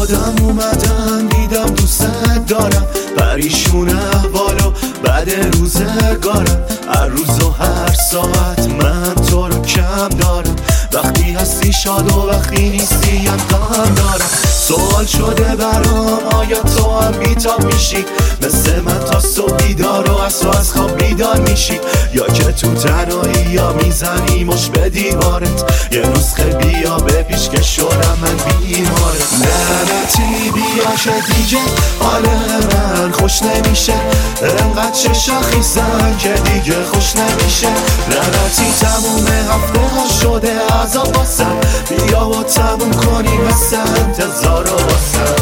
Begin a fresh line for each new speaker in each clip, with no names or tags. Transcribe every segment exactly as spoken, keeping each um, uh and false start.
خودم اومدم دیدم دوست دارم، پریشون احوالو بعد روزگارم، هر روز و هر ساعت من تو رو کم دارم، وقتی هستی شاد و وقتی نیستی هم غم دارم. سوال شده برام آیا تو هم بیتاب میشی مثل من تا صبح بیدار و از تو از خواب بیدار میشی، یا که تو تنهایی یا میزنی مش به دیوارت یه نسخه بیا به پیش که شدم من بیمارت. لعنتی بیا که دیگه حال من خوش نمیشه، انقدر چشا خیزن که دیگه خوش نمیشه. لعنتی تموم هفته ها شده عذاب واسم، بیا و تموم کنی مثل انتظار و واسم.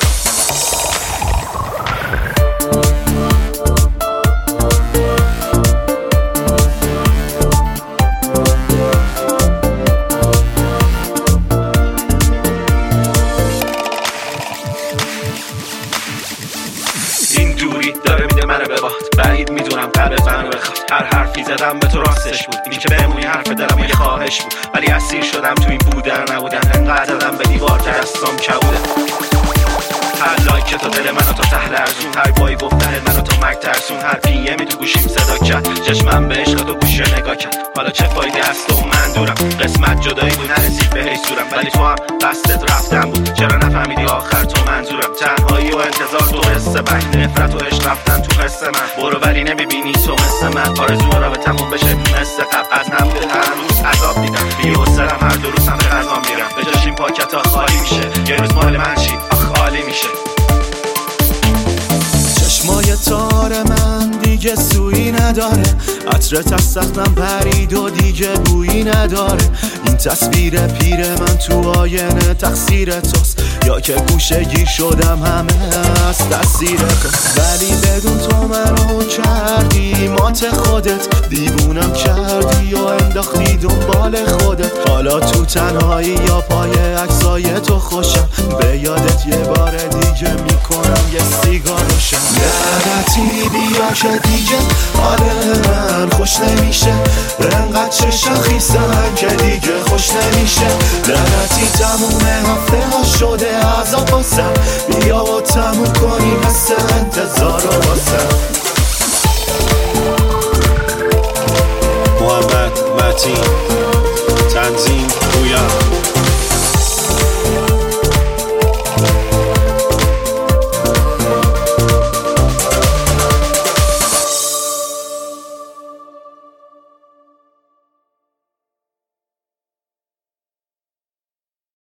این دوری داره میده منو به باد، بعید میدونم قلب منو بخواد. هر حرفی زدم به تو راستش بود، این که بمونی حرف دلم یه خواهش بود، ولی اسیر شدم تو این بودن نبودن، انقدر زدم به دیوار که دستام کبوده. هر لایک تو دل منو تا ته لرزون، هر بای گفتن منو تا مرگ ترسون، هر پی امی تو گوشیم صدا کرد، چشمم به عشق تو گوشی نگاه کرد. حالا چه فایده است و من دورم، قسمت جدایی بود نرسید به حیثورم، ولی تو هم قصدت رفتن بود، چرا نفهمیدی آخر تو منظورم. تنهایی و انتظار تو قصه بک، نفرت و عشق رفتن تو قصه من، برو ولی نمیبینی تو مثل من. آرزو را به تموم بشه مثل قبل، از نبود هر روز عذاب دیدم، بی حوصله‌ام هر دو روز هم به غذا میرم، به جاش این پاکت ها خالی میشه، یه روز مال من چی آخ خالی میشه.
چشمای تار من دیگه سویی نداره، عطرت از سختم پرید و دیگه بویی نداره. این تصویر پیر من تو آینه تقصیر توست، یا که گوشه گیر شدم همه از تاثیر تو، ولی بدون تو منو کردی مات خودت، دیوونم کردی و انداختی دنبال خودت. حالا تو تنهایی یا پای عکسای تو خوشم، به یادت یه بار دیگه میکنم یه سیگار روشن. لعنتی بیا که دیگه حال من خوش نمیشه، انقدر چشا خیزن که دیگه خوش نمیشه. لعنتی تموم هفته ها شده عذاب واسم، بیا و تموم کنی مثل انتظار و واسم.